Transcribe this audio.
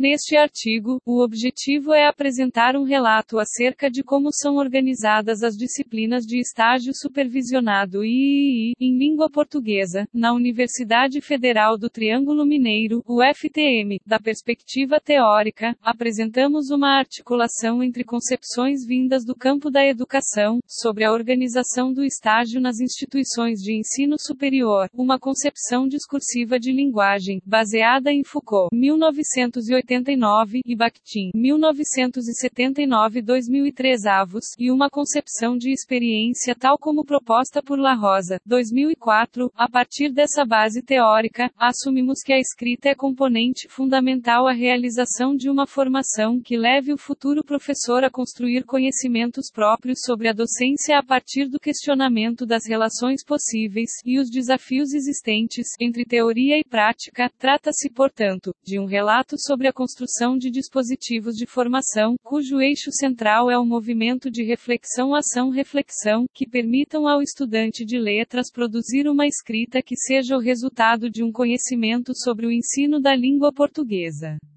Neste artigo, o objetivo é apresentar um relato acerca de como são organizadas as disciplinas de estágio supervisionado (III) em língua portuguesa, na Universidade Federal do Triângulo Mineiro, UFTM. Da perspectiva teórica, apresentamos uma articulação entre concepções vindas do campo da educação, sobre a organização do estágio nas instituições de ensino superior, uma concepção discursiva de linguagem, baseada em Foucault, 1989, e Bakhtin, 1979-2003 avos, e uma concepção de experiência tal como proposta por La Rosa, 2004. A partir dessa base teórica, assumimos que a escrita é componente fundamental à realização de uma formação que leve o futuro professor a construir conhecimentos próprios sobre a docência a partir do questionamento das relações possíveis e os desafios existentes entre teoria e prática. Trata-se, portanto, de um relato sobre a construção de dispositivos de formação, cujo eixo central é o movimento de reflexão-ação-reflexão, que permitam ao estudante de letras produzir uma escrita que seja o resultado de um conhecimento sobre o ensino da língua portuguesa.